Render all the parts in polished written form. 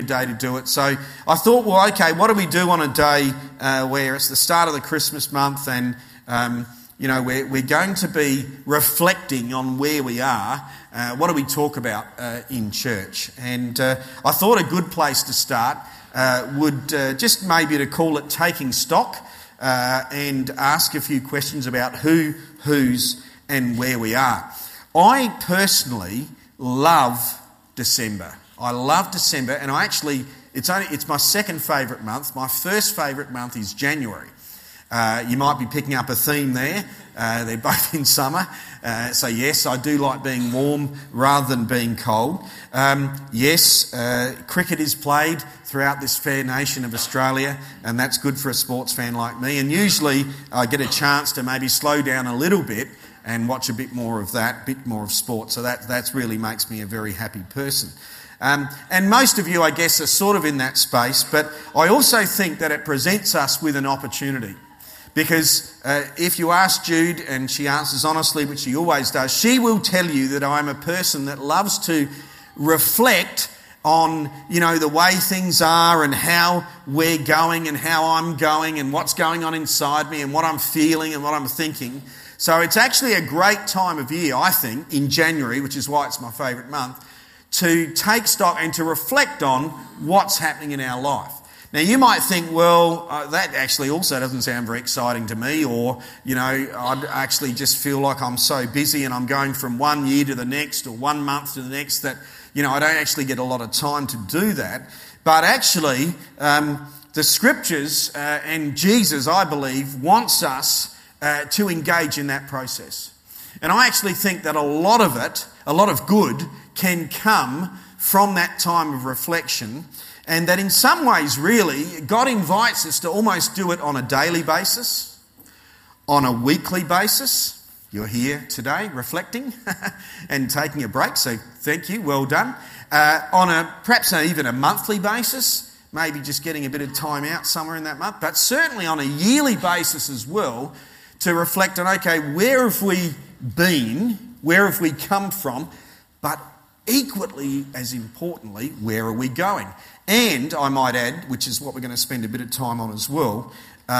day to do it. So I thought, well, okay, what do we do on a day where it's the start of the Christmas month and we're going to be reflecting on where we are. What do we talk about in church? And I thought a good place to start would just maybe to call it taking stock and ask a few questions about who, whose and where we are. I personally love December. I love December, and it's my second favourite month. My first favourite month is January. You might be picking up a theme there. They're both in summer. So yes, I do like being warm rather than being cold. Yes, cricket is played throughout this fair nation of Australia, and that's good for a sports fan like me. And usually I get a chance to maybe slow down a little bit and watch a bit more of that, a bit more of sport. So that really makes me a very happy person. And most of you, I guess, are sort of in that space, but I also think that it presents us with an opportunity. Because if you ask Jude, and she answers honestly, which she always does, she will tell you that I'm a person that loves to reflect on, the way things are and how we're going and how I'm going and what's going on inside me and what I'm feeling and what I'm thinking. So it's actually a great time of year, I think, in January, which is why it's my favourite month, to take stock and to reflect on what's happening in our life. Now, you might think, well, that actually also doesn't sound very exciting to me, or, I'd actually just feel like I'm so busy and I'm going from one year to the next or 1 month to the next that, I don't actually get a lot of time to do that. But actually, the Scriptures and Jesus, I believe, wants us to engage in that process. And I actually think that a lot of good, can come from that time of reflection, and that in some ways, really, God invites us to almost do it on a daily basis, on a weekly basis. You're here today reflecting and taking a break, so thank you, well done. On perhaps even a monthly basis, maybe just getting a bit of time out somewhere in that month, but certainly on a yearly basis as well, to reflect on, okay, where have we been, where have we come from, but equally as importantly, where are we going? And I might add, which is what we're going to spend a bit of time on as well,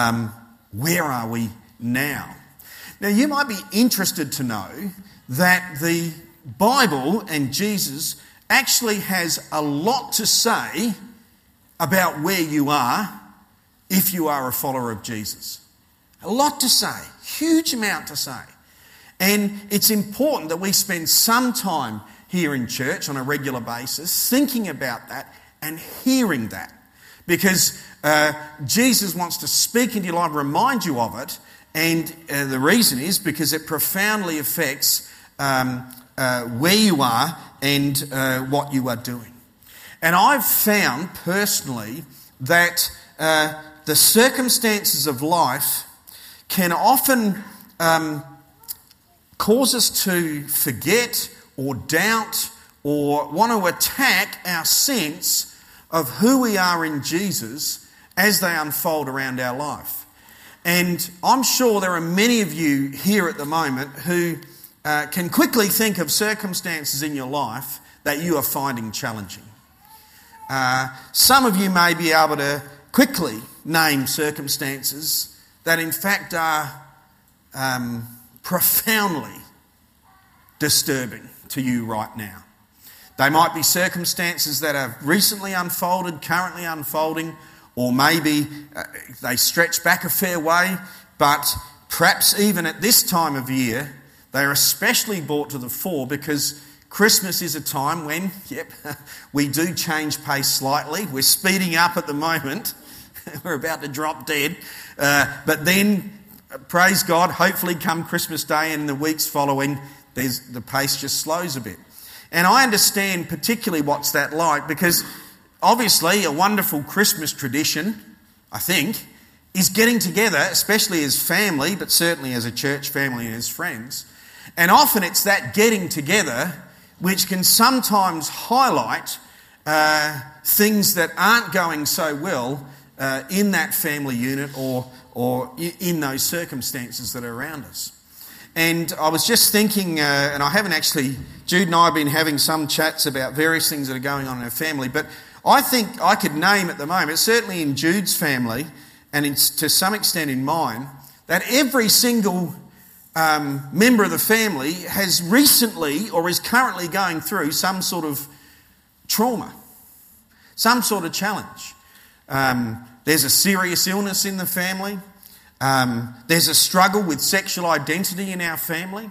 where are we now? Now, you might be interested to know that the Bible and Jesus actually has a lot to say about where you are if you are a follower of Jesus. A lot to say, huge amount to say. And it's important that we spend some time here in church on a regular basis thinking about that and hearing that. Because Jesus wants to speak into your life, remind you of it, and the reason is because it profoundly affects where you are and what you are doing. And I've found personally that the circumstances of life can often cause us to forget or doubt or want to attack our sense of who we are in Jesus as they unfold around our life. And I'm sure there are many of you here at the moment who can quickly think of circumstances in your life that you are finding challenging. Some of you may be able to quickly name circumstances that in fact are profoundly disturbing to you right now. They might be circumstances that have recently unfolded, currently unfolding, or maybe they stretch back a fair way, but perhaps even at this time of year, they are especially brought to the fore because Christmas is a time when, we do change pace slightly. We're speeding up at the moment. We're about to drop dead. But then, praise God, hopefully come Christmas Day and the weeks following, the pace just slows a bit. And I understand particularly what's that like because obviously a wonderful Christmas tradition, I think, is getting together, especially as family, but certainly as a church family and as friends. And often it's that getting together which can sometimes highlight things that aren't going so well in that family unit or in those circumstances that are around us. And I was just thinking, and I haven't actually, Jude and I have been having some chats about various things that are going on in our family, but I think I could name at the moment, certainly in Jude's family and to some extent in mine, that every single member of the family has recently or is currently going through some sort of trauma, some sort of challenge. There's a serious illness in the family. There's a struggle with sexual identity in our family.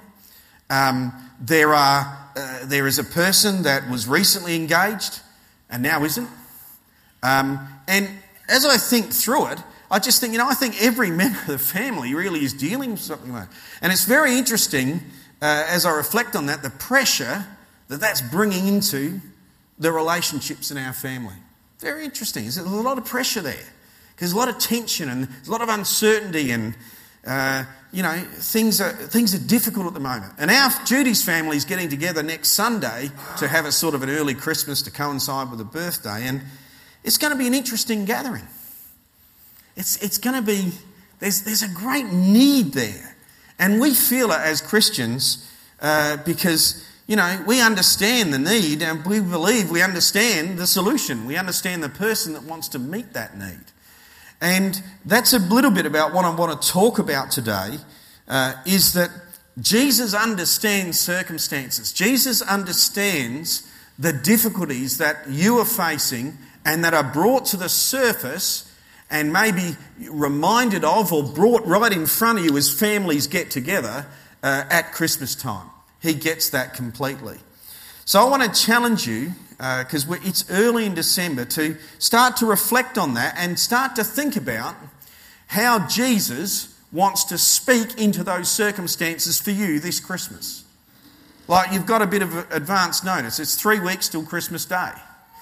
There is a person that was recently engaged and now isn't. And as I think through it, I just think, I think every member of the family really is dealing with something like that. And it's very interesting, as I reflect on that, the pressure that's bringing into the relationships in our family. Very interesting. There's a lot of pressure there. There's a lot of tension and there's a lot of uncertainty and, things are difficult at the moment. And Judy's family is getting together next Sunday to have a sort of an early Christmas to coincide with a birthday. And it's going to be an interesting gathering. It's going to be, there's a great need there. And we feel it as Christians because, we understand the need and we believe we understand the solution. We understand the person that wants to meet that need. And that's a little bit about what I want to talk about today, is that Jesus understands circumstances. Jesus understands the difficulties that you are facing and that are brought to the surface and maybe reminded of or brought right in front of you as families get together at Christmas time. He gets that completely. So I want to challenge you, because it's early in December, to start to reflect on that and start to think about how Jesus wants to speak into those circumstances for you this Christmas. Like, you've got a bit of advance notice. It's 3 weeks till Christmas Day.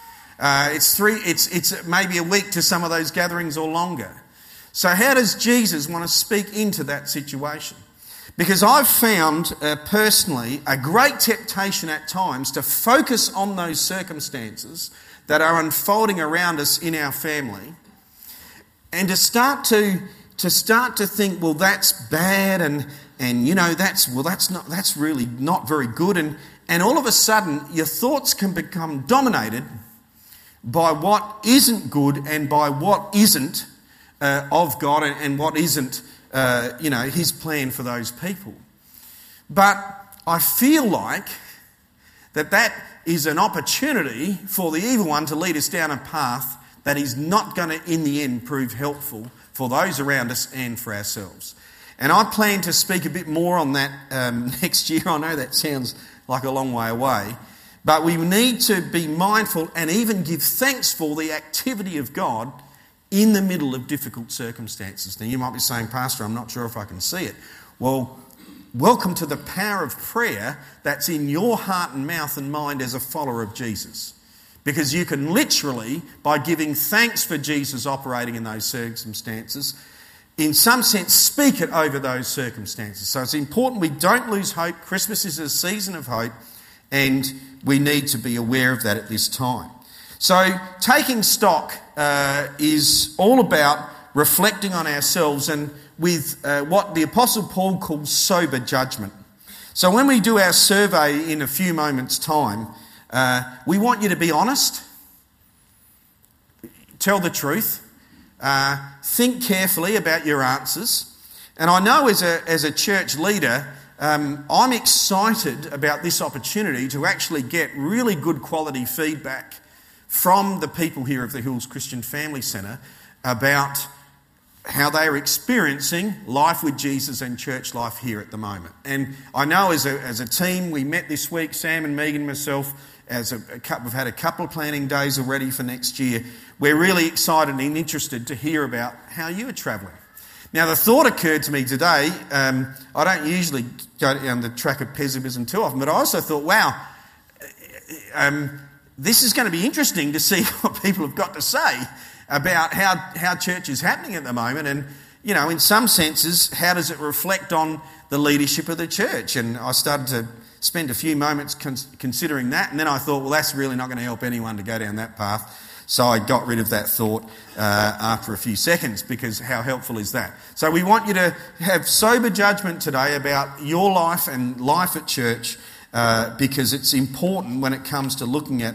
It's maybe a week to some of those gatherings or longer. So how does Jesus want to speak into that situation? Because I've found personally a great temptation at times to focus on those circumstances that are unfolding around us in our family, and to start to think, well, that's bad, and that's really not very good, and all of a sudden your thoughts can become dominated by what isn't good and by what isn't of God and what isn't His plan for those people. But I feel like that is an opportunity for the evil one to lead us down a path that is not going to, in the end, prove helpful for those around us and for ourselves. And I plan to speak a bit more on that next year. I know that sounds like a long way away. But we need to be mindful and even give thanks for the activity of God in the middle of difficult circumstances. Now, you might be saying, Pastor, I'm not sure if I can see it. Well, welcome to the power of prayer that's in your heart and mouth and mind as a follower of Jesus. Because you can literally, by giving thanks for Jesus operating in those circumstances, in some sense speak it over those circumstances. So it's important we don't lose hope. Christmas is a season of hope, and we need to be aware of that at this time. So taking stock is all about reflecting on ourselves and with what the Apostle Paul calls sober judgment. So when we do our survey in a few moments' time, we want you to be honest, tell the truth, think carefully about your answers. And I know as a church leader, I'm excited about this opportunity to actually get really good quality feedback from the people here of the Hills Christian Family Centre about how they are experiencing life with Jesus and church life here at the moment. And I know as a team, we met this week, Sam and Megan and myself, we've had a couple of planning days already for next year. We're really excited and interested to hear about how you are travelling. Now, the thought occurred to me today, I don't usually go down the track of pessimism too often, but I also thought, wow, this is going to be interesting to see what people have got to say about how church is happening at the moment. And, in some senses, how does it reflect on the leadership of the church? And I started to spend a few moments considering that. And then I thought, well, that's really not going to help anyone to go down that path. So I got rid of that thought after a few seconds, because how helpful is that? So we want you to have sober judgment today about your life and life at church, because it's important when it comes to looking at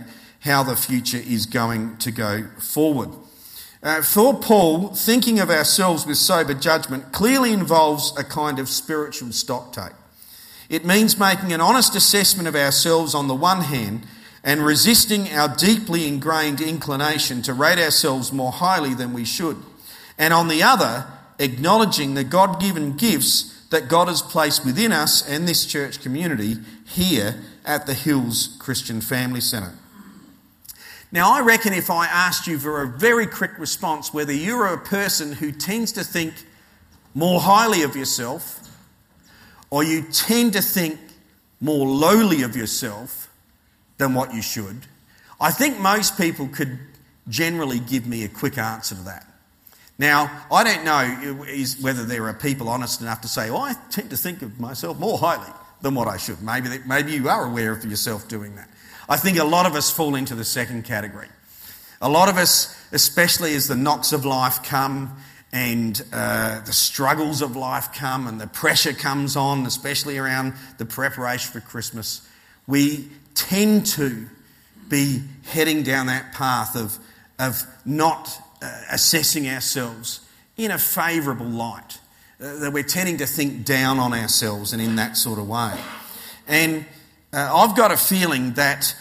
how the future is going to go forward. For Paul, thinking of ourselves with sober judgment clearly involves a kind of spiritual stocktake. It means making an honest assessment of ourselves on the one hand and resisting our deeply ingrained inclination to rate ourselves more highly than we should. And on the other, acknowledging the God-given gifts that God has placed within us and this church community here at the Hills Christian Family Centre. Now, I reckon if I asked you for a very quick response whether you're a person who tends to think more highly of yourself or you tend to think more lowly of yourself than what you should, I think most people could generally give me a quick answer to that. Now, I don't know whether there are people honest enough to say, I tend to think of myself more highly than what I should. Maybe you are aware of yourself doing that. I think a lot of us fall into the second category. A lot of us, especially as the knocks of life come and the struggles of life come and the pressure comes on, especially around the preparation for Christmas, we tend to be heading down that path of not assessing ourselves in a favourable light, that we're tending to think down on ourselves and in that sort of way. And I've got a feeling that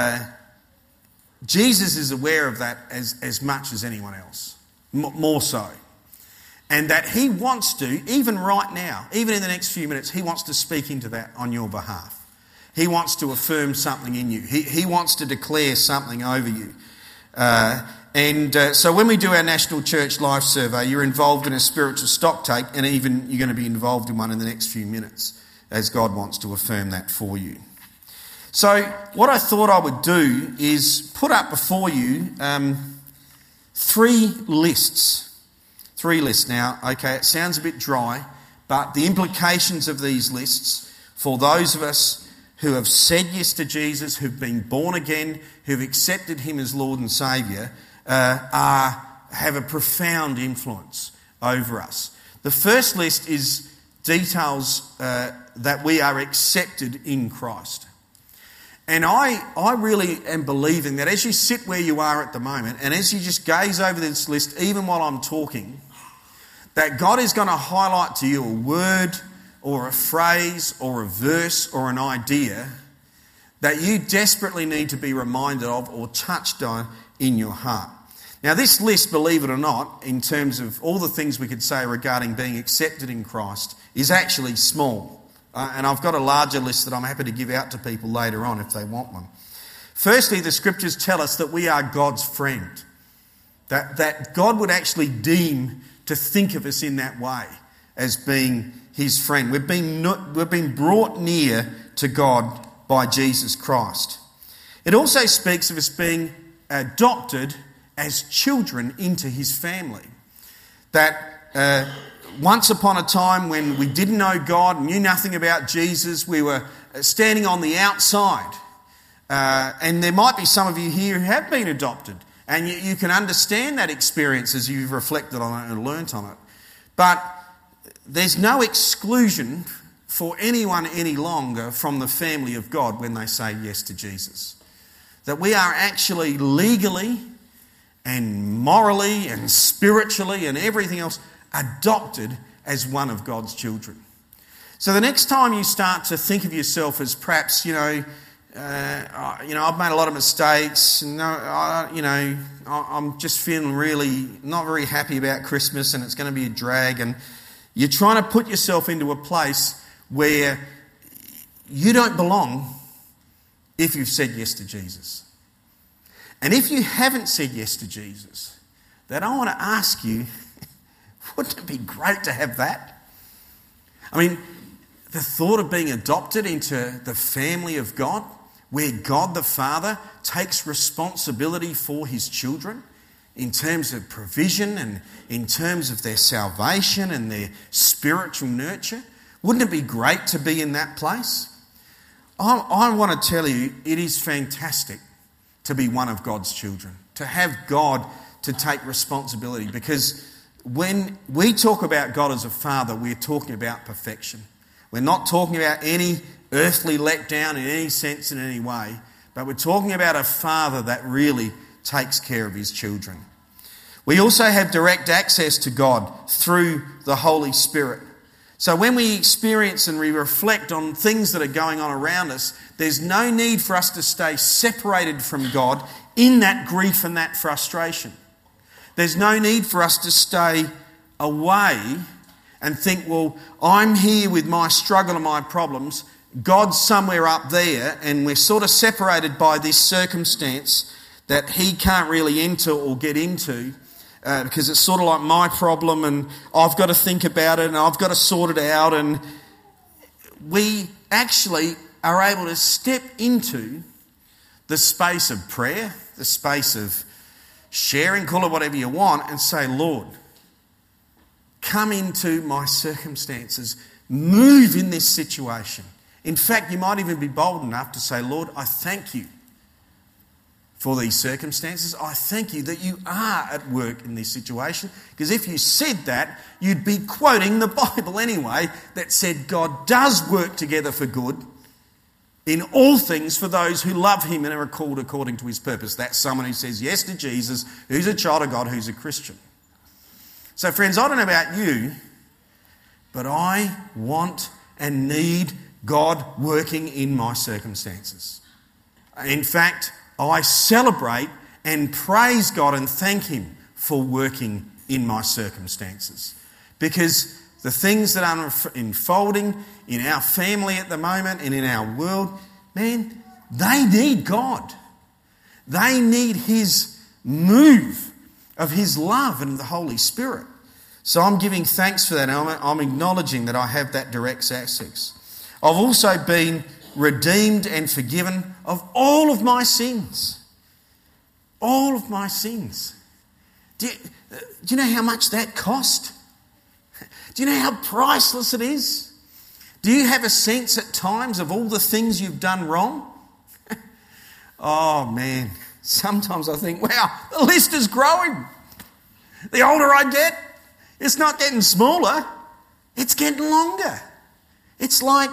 Jesus is aware of that as much as anyone else, more so. And that he wants to, even right now, even in the next few minutes, he wants to speak into that on your behalf. He wants to affirm something in you. He wants to declare something over you. So when we do our National Church Life Survey, you're involved in a spiritual stocktake, and even you're going to be involved in one in the next few minutes, as God wants to affirm that for you. So what I thought I would do is put up before you three lists. Three lists. Now, okay, it sounds a bit dry, but the implications of these lists for those of us who have said yes to Jesus, who've been born again, who've accepted him as Lord and Saviour, have a profound influence over us. The first list is details that we are accepted in Christ. And I really am believing that as you sit where you are at the moment, and as you just gaze over this list, even while I'm talking, that God is going to highlight to you a word or a phrase or a verse or an idea that you desperately need to be reminded of or touched on in your heart. Now, this list, believe it or not, in terms of all the things we could say regarding being accepted in Christ, is actually small. And I've got a larger list that I'm happy to give out to people later on if they want one. Firstly, the scriptures tell us that we are God's friend. That God would actually deem to think of us in that way as being his friend. We've been brought near to God by Jesus Christ. It also speaks of us being adopted as children into his family. That once upon a time when we didn't know God, knew nothing about Jesus, we were standing on the outside. And there might be some of you here who have been adopted. And you can understand that experience as you've reflected on it and learnt on it. But there's no exclusion for anyone any longer from the family of God when they say yes to Jesus. That we are actually legally and morally and spiritually and everything else adopted as one of God's children. So the next time you start to think of yourself as perhaps, I've made a lot of mistakes, and I'm just feeling really not very happy about Christmas and it's going to be a drag, and you're trying to put yourself into a place where you don't belong if you've said yes to Jesus. And if you haven't said yes to Jesus, then I want to ask you, wouldn't it be great to have that? I mean, the thought of being adopted into the family of God, where God the Father takes responsibility for his children in terms of provision and in terms of their salvation and their spiritual nurture. Wouldn't it be great to be in that place? I want to tell you, it is fantastic to be one of God's children, to have God to take responsibility, because when we talk about God as a father, we're talking about perfection. We're not talking about any earthly letdown in any sense, in any way, but we're talking about a Father that really takes care of his children. We also have direct access to God through the Holy Spirit. So when we experience and we reflect on things that are going on around us, there's no need for us to stay separated from God in that grief and that frustration. There's no need for us to stay away and think, well, I'm here with my struggle and my problems. God's somewhere up there, and we're sort of separated by this circumstance that he can't really enter or get into because it's sort of like my problem and I've got to think about it and I've got to sort it out. And we actually are able to step into the space of prayer, the space of sharing, call it whatever you want, and say, Lord, come into my circumstances, move in this situation. In fact, you might even be bold enough to say, Lord, I thank you for these circumstances. I thank you that you are at work in this situation. Because if you said that, you'd be quoting the Bible anyway that said God does work together for good in all things for those who love him and are called according to his purpose. That's someone who says yes to Jesus, who's a child of God, who's a Christian. So friends, I don't know about you, but I want and need God working in my circumstances. In fact, I celebrate and praise God and thank him for working in my circumstances. Because the things that are unfolding in our family at the moment and in our world, man, they need God. They need his move of his love and the Holy Spirit. So I'm giving thanks for that. I'm acknowledging that I have that direct access. I've also been redeemed and forgiven of all of my sins. All of my sins. Do you know how much that cost? Do you know how priceless it is? Do you have a sense at times of all the things you've done wrong? Oh man, sometimes I think, wow, the list is growing. The older I get, it's not getting smaller, it's getting longer. It's like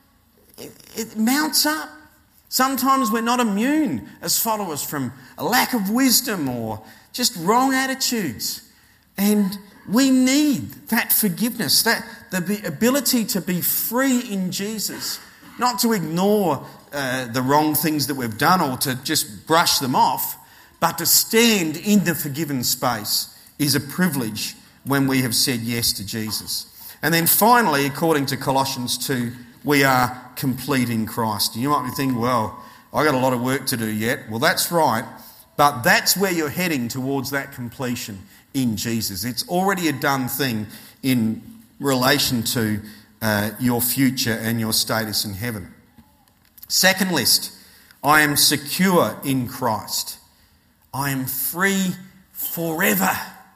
it mounts up. Sometimes we're not immune as followers from a lack of wisdom or just wrong attitudes. And we need that forgiveness, that the ability to be free in Jesus, not to ignore the wrong things that we've done or to just brush them off, but to stand in the forgiven space is a privilege when we have said yes to Jesus. And then finally, according to Colossians 2, we are complete in Christ. You might be thinking, well, I've got a lot of work to do yet. Well, that's right, but that's where you're heading towards that completion in Jesus. It's already a done thing in relation to your future and your status in heaven. Second list, I am secure in Christ. I am free forever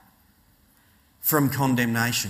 from condemnation.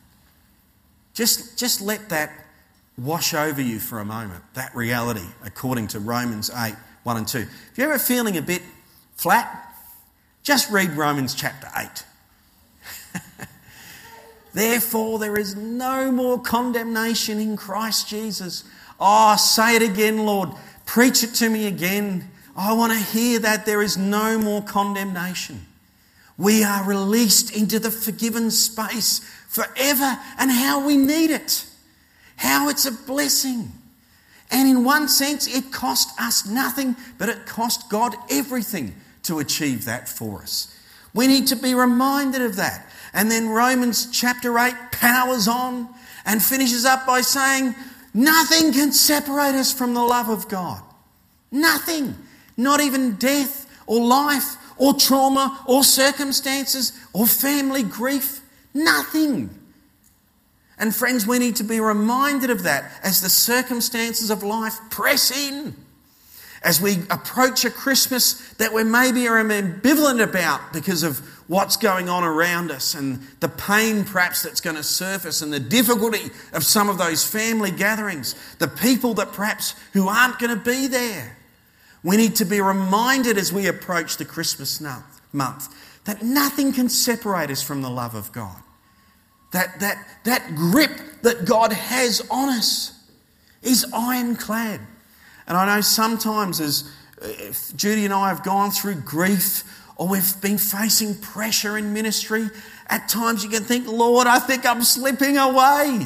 Just let that wash over you for a moment, that reality, according to Romans 8, 1 and 2. If you're ever feeling a bit flat, just read Romans chapter 8. Therefore, there is no more condemnation in Christ Jesus. Oh, say it again, Lord. Preach it to me again. I want to hear that there is no more condemnation. We are released into the forgiven space forever, and how we need it. How it's a blessing. And in one sense, it cost us nothing, but it cost God everything to achieve that for us. We need to be reminded of that. And then Romans chapter 8 powers on and finishes up by saying, nothing can separate us from the love of God. Nothing. Not even death or life or trauma or circumstances or family grief. Nothing. And friends, we need to be reminded of that as the circumstances of life press in. As we approach a Christmas that we maybe are ambivalent about because of what's going on around us and the pain perhaps that's going to surface and the difficulty of some of those family gatherings, the people that perhaps who aren't going to be there. We need to be reminded as we approach the Christmas month that nothing can separate us from the love of God. That grip that God has on us is ironclad. And I know sometimes as If Judy and I have gone through grief, or we've been facing pressure in ministry, at times you can think, Lord, I think I'm slipping away.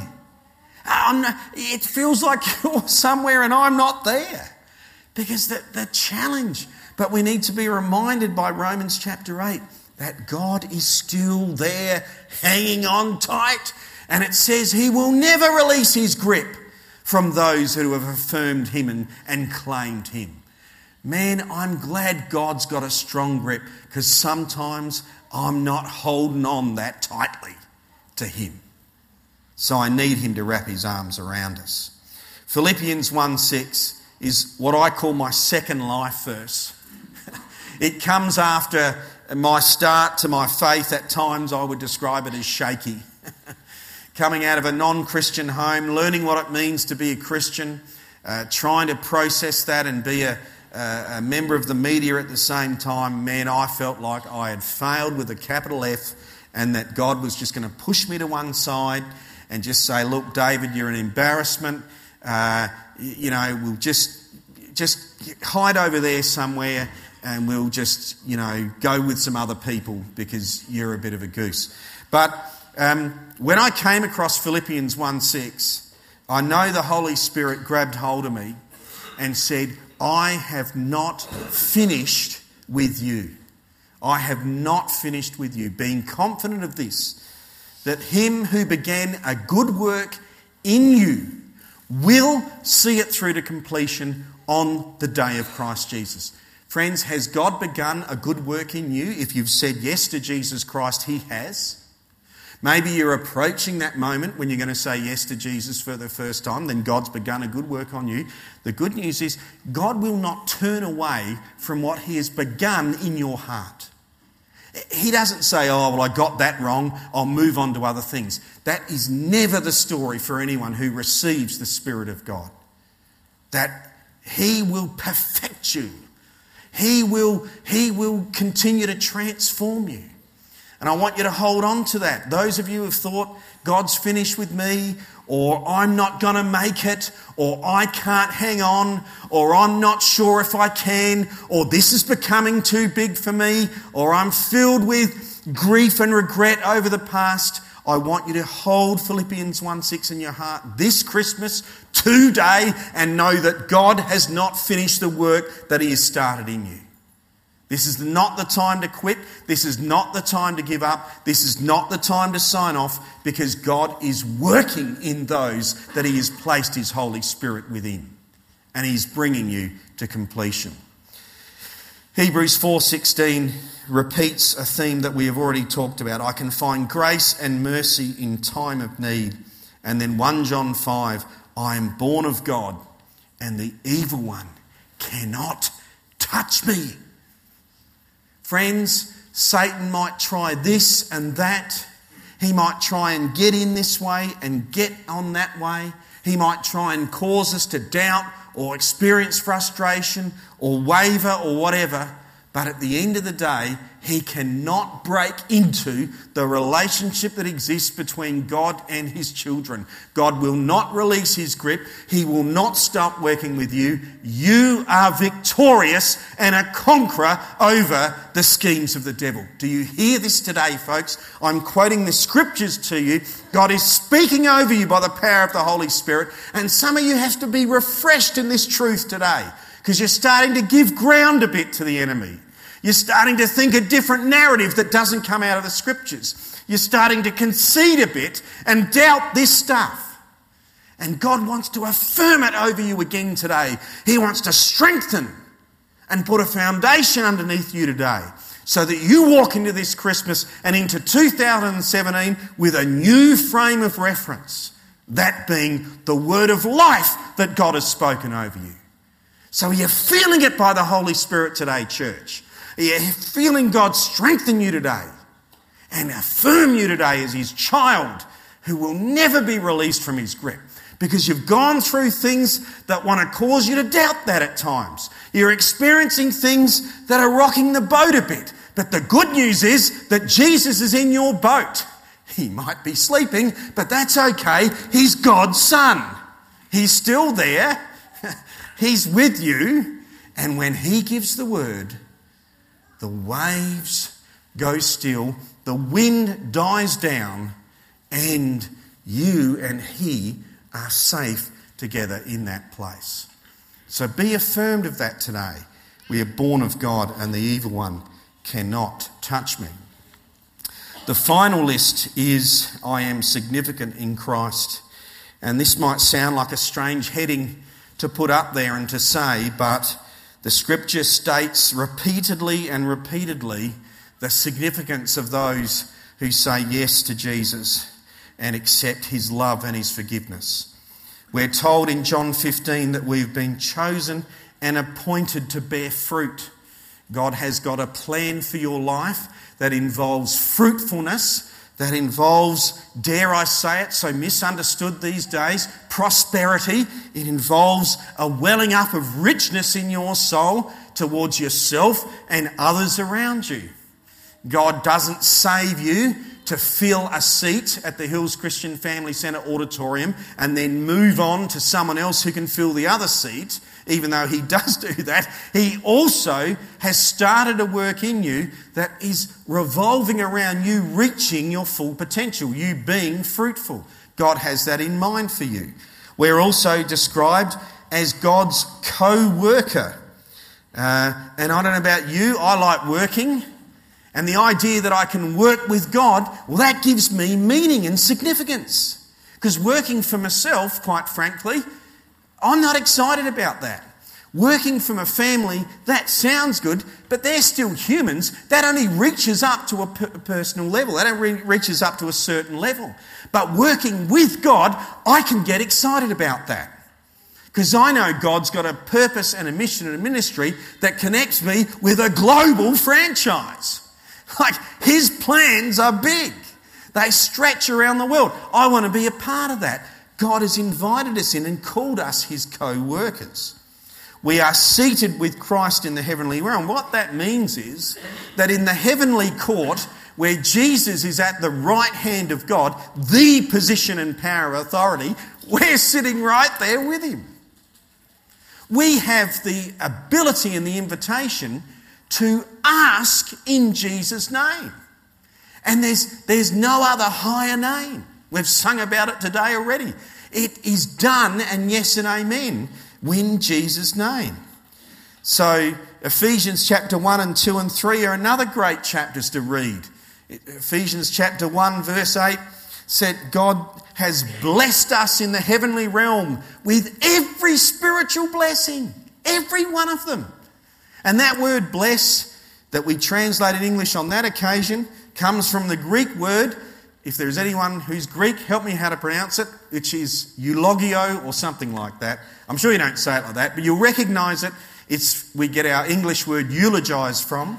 It feels like you're somewhere and I'm not there. Because the challenge, but we need to be reminded by Romans chapter 8 that God is still there hanging on tight. And it says he will never release his grip from those who have affirmed him and claimed him. Man, I'm glad God's got a strong grip, because sometimes I'm not holding on that tightly to him. So I need him to wrap his arms around us. Philippians 1:6 is what I call my second life verse. It comes after my start to my faith. At times I would describe it as shaky. Coming out of a non-Christian home, learning what it means to be a Christian, trying to process that and be a member of the media at the same time, man, I felt like I had failed with a capital F, and that God was just going to push me to one side and just say, look, David, you're an embarrassment. We'll just hide over there somewhere, and we'll just, go with some other people because you're a bit of a goose. But when I came across Philippians 1:6, I know the Holy Spirit grabbed hold of me and said, I have not finished with you. I have not finished with you. Being confident of this, that him who began a good work in you will see it through to completion on the day of Christ Jesus. Friends, has God begun a good work in you? If you've said yes to Jesus Christ, he has. Maybe you're approaching that moment when you're going to say yes to Jesus for the first time, then God's begun a good work on you. The good news is God will not turn away from what he has begun in your heart. He doesn't say, oh, well, I got that wrong, I'll move on to other things. That is never the story for anyone who receives the Spirit of God. That he will perfect you. He will continue to transform you. And I want you to hold on to that. Those of you who have thought, God's finished with me, or I'm not going to make it, or I can't hang on, or I'm not sure if I can, or this is becoming too big for me, or I'm filled with grief and regret over the past, I want you to hold Philippians 1:6 in your heart this Christmas, today, and know that God has not finished the work that he has started in you. This is not the time to quit. This is not the time to give up. This is not the time to sign off, because God is working in those that he has placed his Holy Spirit within, and he's bringing you to completion. Hebrews 4:16 repeats a theme that we have already talked about. I can find grace and mercy in time of need. And then 1 John 5, I am born of God, and the evil one cannot touch me. Friends, Satan might try this and that. He might try and get in this way and get on that way. He might try and cause us to doubt or experience frustration or waver or whatever. But at the end of the day, he cannot break into the relationship that exists between God and his children. God will not release his grip. He will not stop working with you. You are victorious and a conqueror over the schemes of the devil. Do you hear this today, folks? I'm quoting the scriptures to you. God is speaking over you by the power of the Holy Spirit. And some of you have to be refreshed in this truth today, because you're starting to give ground a bit to the enemy. You're starting to think a different narrative that doesn't come out of the scriptures. You're starting to concede a bit and doubt this stuff. And God wants to affirm it over you again today. He wants to strengthen and put a foundation underneath you today, so that you walk into this Christmas and into 2017 with a new frame of reference. That being the word of life that God has spoken over you. So are you feeling it by the Holy Spirit today, church? Are you feeling God strengthen you today and affirm you today as his child who will never be released from his grip? Because you've gone through things that want to cause you to doubt that at times. You're experiencing things that are rocking the boat a bit. But the good news is that Jesus is in your boat. He might be sleeping, but that's okay. He's God's son. He's still there. He's with you. And when he gives the word, the waves go still, the wind dies down, and you and he are safe together in that place. So be affirmed of that today. We are born of God, and the evil one cannot touch me. The final list is, I am significant in Christ. And this might sound like a strange heading to put up there and to say, but the scripture states repeatedly and repeatedly the significance of those who say yes to Jesus and accept his love and his forgiveness. We're told in John 15 that we've been chosen and appointed to bear fruit. God has got a plan for your life that involves fruitfulness, that involves, dare I say it, so misunderstood these days, prosperity. It involves a welling up of richness in your soul towards yourself and others around you. God doesn't save you to fill a seat at the Hills Christian Family Centre auditorium and then move on to someone else who can fill the other seat. Even though he does do that, he also has started a work in you that is revolving around you reaching your full potential, you being fruitful. God has that in mind for you. We're also described as God's co-worker. And I don't know about you, I like working. And the idea that I can work with God, well, that gives me meaning and significance. Because working for myself, quite frankly, I'm not excited about that. Working from a family, that sounds good, but they're still humans. That only reaches up to a personal level. That only reaches up to a certain level. But working with God, I can get excited about that. Because I know God's got a purpose and a mission and a ministry that connects me with a global franchise. Like, his plans are big. They stretch around the world. I want to be a part of that. God has invited us in and called us his co-workers. We are seated with Christ in the heavenly realm. What that means is that in the heavenly court, where Jesus is at the right hand of God, the position and power of authority, we're sitting right there with him. We have the ability and the invitation to ask in Jesus' name. And there's no other higher name. We've sung about it today already. It is done, and yes and amen, in Jesus' name. So Ephesians chapter 1 and 2 and 3 are another great chapters to read. Ephesians chapter 1 verse 8 said, God has blessed us in the heavenly realm with every spiritual blessing, every one of them. And that word bless that we translate in English on that occasion comes from the Greek word, if there's anyone who's Greek, help me how to pronounce it, which is eulogio or something like that. I'm sure you don't say it like that, but you'll recognise it. We get our English word eulogise from.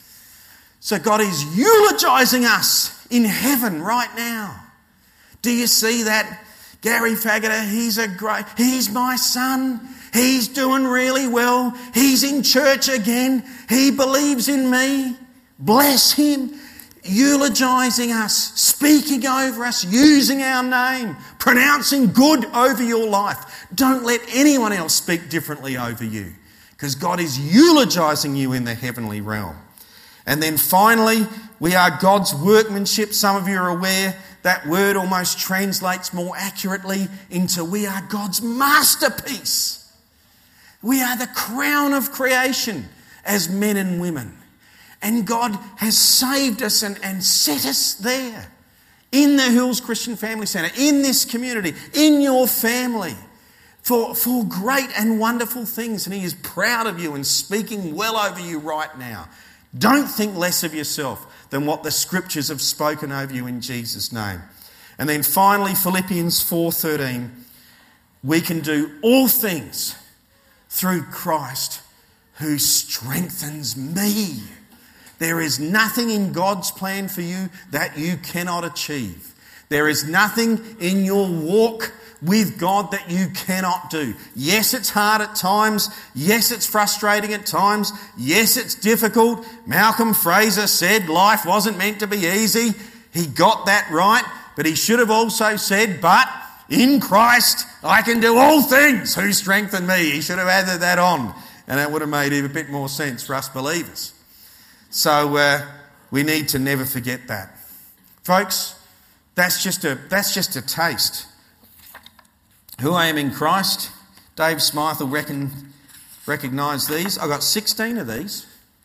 So God is eulogising us in heaven right now. Do you see that? Gary Faggoter, he's my son. He's doing really well. He's in church again. He believes in me. Bless him. Eulogising us, speaking over us, using our name, pronouncing good over your life. Don't let anyone else speak differently over you, because God is eulogising you in the heavenly realm. And then finally, we are God's workmanship. Some of you are aware that word almost translates more accurately into we are God's masterpiece. We are the crown of creation as men and women. And God has saved us and set us there in the Hills Christian Family Centre, in this community, in your family, for great and wonderful things. And he is proud of you and speaking well over you right now. Don't think less of yourself than what the scriptures have spoken over you in Jesus' name. And then finally, Philippians 4:13, we can do all things through Christ who strengthens me. There is nothing in God's plan for you that you cannot achieve. There is nothing in your walk with God that you cannot do. Yes, it's hard at times. Yes, it's frustrating at times. Yes, it's difficult. Malcolm Fraser said life wasn't meant to be easy. He got that right, but he should have also said, but in Christ I can do all things who strengthen me. He should have added that on. And that would have made even a bit more sense for us believers. So we need to never forget that. Folks, that's just a taste. Who I am in Christ. Dave Smythe will recognise these. I got 16 of these.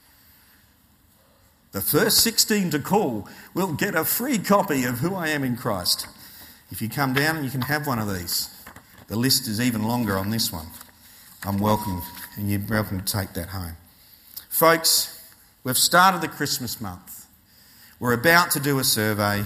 The first 16 to call will get a free copy of Who I Am in Christ. If you come down, you can have one of these. The list is even longer on this one. I'm welcome, and you're welcome to take that home. Folks, we've started the Christmas month. We're about to do a survey.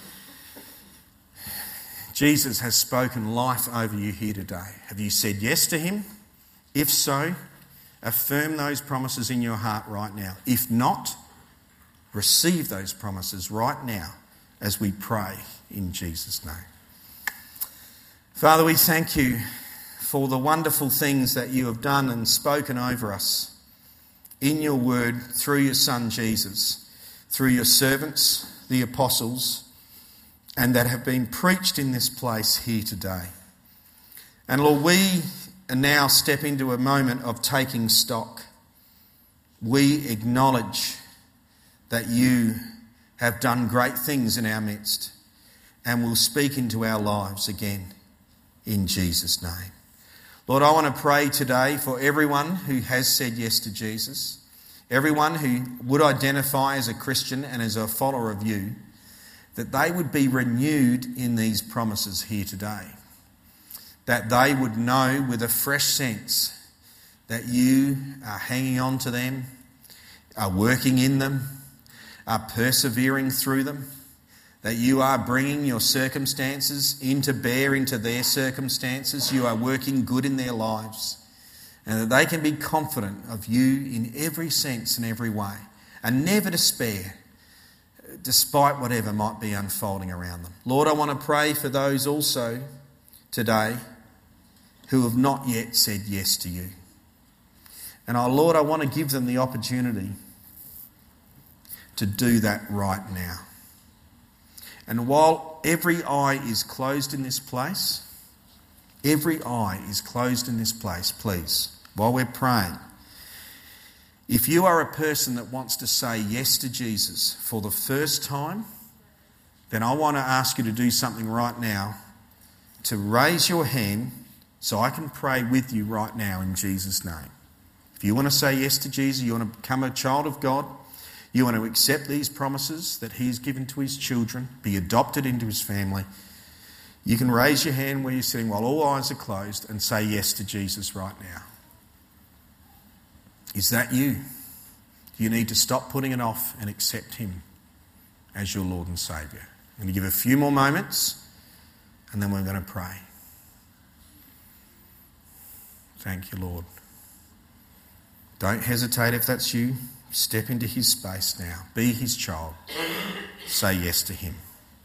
Jesus has spoken life over you here today. Have you said yes to him? If so, affirm those promises in your heart right now. If not, receive those promises right now as we pray in Jesus' name. Father, we thank you for the wonderful things that you have done and spoken over us in your word through your Son Jesus, through your servants, the apostles, and that have been preached in this place here today. And Lord, we now step into a moment of taking stock. We acknowledge that you have done great things in our midst and will speak into our lives again in Jesus' name. Lord, I want to pray today for everyone who has said yes to Jesus, everyone who would identify as a Christian and as a follower of you, that they would be renewed in these promises here today, that they would know with a fresh sense that you are hanging on to them, are working in them, are persevering through them, that you are bringing your circumstances into bear into their circumstances, you are working good in their lives, and that they can be confident of you in every sense and every way, and never despair, despite whatever might be unfolding around them. Lord, I want to pray for those also today who have not yet said yes to you. And Lord, I want to give them the opportunity to do that right now. And while every eye is closed in this place, please, while we're praying, if you are a person that wants to say yes to Jesus for the first time, then I want to ask you to do something right now, to raise your hand so I can pray with you right now in Jesus' name. If you want to say yes to Jesus, you want to become a child of God, you want to accept these promises that he's given to his children, be adopted into his family, you can raise your hand where you're sitting while all eyes are closed and say yes to Jesus right now. Is that you? You need to stop putting it off and accept him as your Lord and Saviour. I'm going to give a few more moments and then we're going to pray. Thank you, Lord. Don't hesitate if that's you. Step into his space now. Be his child. Say yes to him.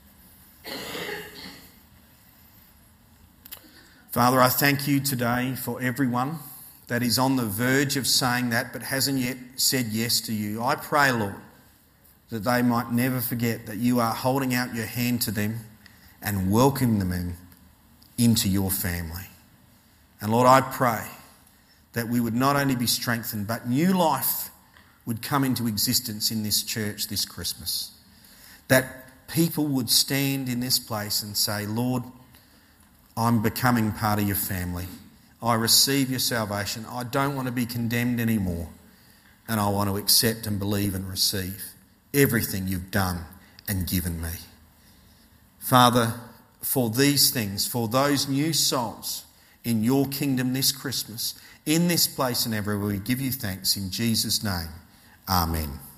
Father, I thank you today for everyone that is on the verge of saying that but hasn't yet said yes to you. I pray, Lord, that they might never forget that you are holding out your hand to them and welcoming them into your family. And Lord, I pray that we would not only be strengthened, but new life would come into existence in this church this Christmas. That people would stand in this place and say, Lord, I'm becoming part of your family. I receive your salvation. I don't want to be condemned anymore. And I want to accept and believe and receive everything you've done and given me. Father, for these things, for those new souls in your kingdom this Christmas, in this place and everywhere, we give you thanks in Jesus' name. Amen.